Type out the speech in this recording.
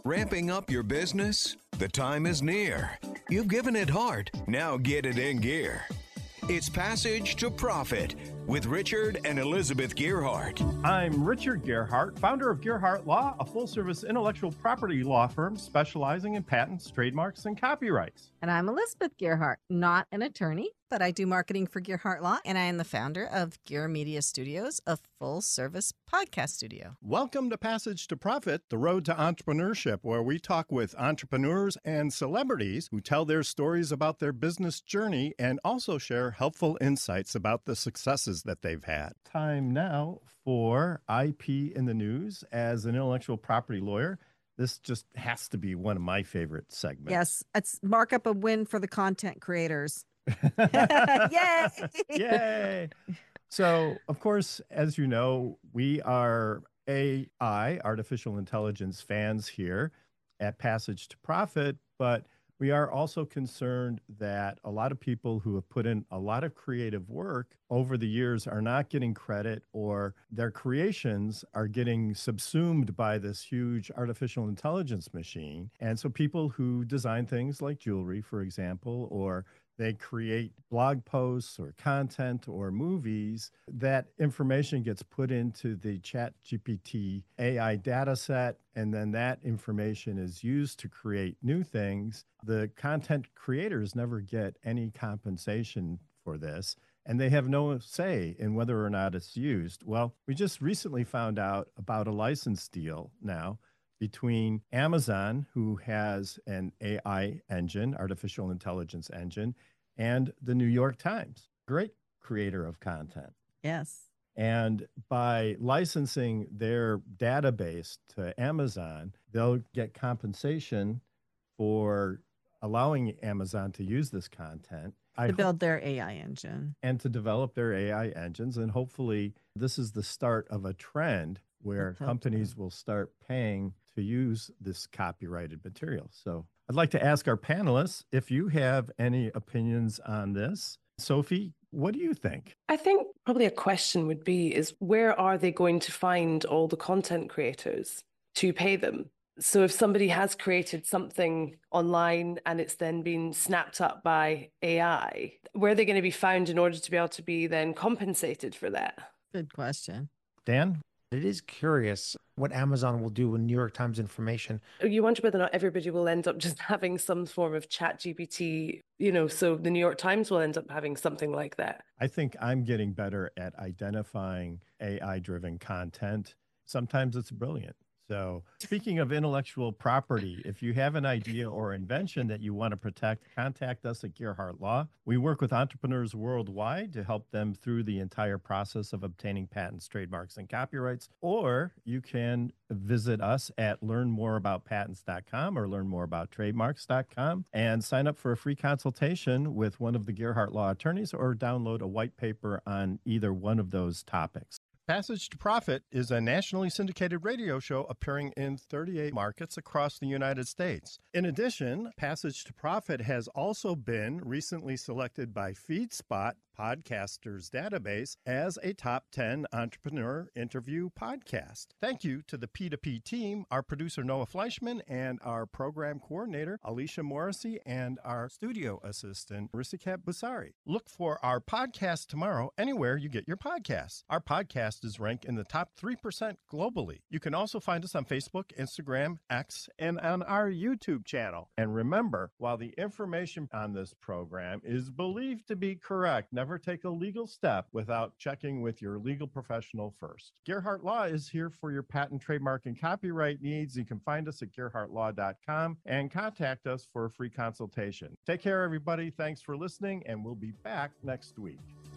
Ramping up your business? The time is near. You've given it heart. Now get it in gear. It's Passage to Profit with Richard and Elizabeth Gearhart. I'm Richard Gearhart, founder of Gearhart Law, a full-service intellectual property law firm specializing in patents, trademarks, and copyrights. And I'm Elizabeth Gearhart, not an attorney, but I do marketing for Gearhart Law, and I am the founder of Gear Media Studios, a full-service podcast studio. Welcome to Passage to Profit, the road to entrepreneurship, where we talk with entrepreneurs and celebrities who tell their stories about their business journey and also share helpful insights about the successes that they've had. Time now for IP in the News. As an intellectual property lawyer, this just has to be one of my favorite segments. Yes, it's mark up a win for the content creators. Yay! Yay! So, of course, as you know, we are AI, artificial intelligence fans here at Passage to Profit, but we are also concerned that a lot of people who have put in a lot of creative work over the years are not getting credit, or their creations are getting subsumed by this huge artificial intelligence machine. And so people who design things like jewelry, for example, or they create blog posts or content or movies, that information gets put into the ChatGPT AI data set, and then that information is used to create new things. The content creators never get any compensation for this, and they have no say in whether or not it's used. Well, we just recently found out about a license deal now between Amazon, who has an AI engine, artificial intelligence engine, and the New York Times, great creator of content. Yes. And by licensing their database to Amazon, they'll get compensation for allowing Amazon to use this content. To build their AI engine. And to develop their AI engines. And hopefully this is the start of a trend where companies will start paying to use this copyrighted material. So I'd like to ask our panelists if you have any opinions on this. Sophie, what do you think? I think probably a question would be is where are they going to find all the content creators to pay them? So if somebody has created something online and it's then been snapped up by AI, where are they going to be found in order to be able to be then compensated for that? Good question. Dan? It is curious what Amazon will do with New York Times information. You wonder whether or not everybody will end up just having some form of ChatGPT, so the New York Times will end up having something like that. I think I'm getting better at identifying AI-driven content. Sometimes it's brilliant. So speaking of intellectual property, if you have an idea or invention that you want to protect, contact us at Gearhart Law. We work with entrepreneurs worldwide to help them through the entire process of obtaining patents, trademarks, and copyrights. Or you can visit us at learnmoreaboutpatents.com or learnmoreabouttrademarks.com and sign up for a free consultation with one of the Gearhart Law attorneys, or download a white paper on either one of those topics. Passage to Profit is a nationally syndicated radio show appearing in 38 markets across the United States. In addition, Passage to Profit has also been recently selected by FeedSpot Podcasters Database as a top 10 entrepreneur interview podcast. Thank you to the P2P team, our producer Noah Fleischman, and our program coordinator Alicia Morrissey, and our studio assistant Risikat Busari. Look for our podcast tomorrow anywhere you get your podcasts. Our podcast is ranked in the top 3% globally. You can also find us on Facebook, Instagram, X, and on our YouTube channel. And remember, while the information on this program is believed to be correct, never take a legal step without checking with your legal professional first. Gearhart Law is here for your patent, trademark, and copyright needs. You can find us at gearhartlaw.com and contact us for a free consultation. Take care, everybody. Thanks for listening, and we'll be back next week.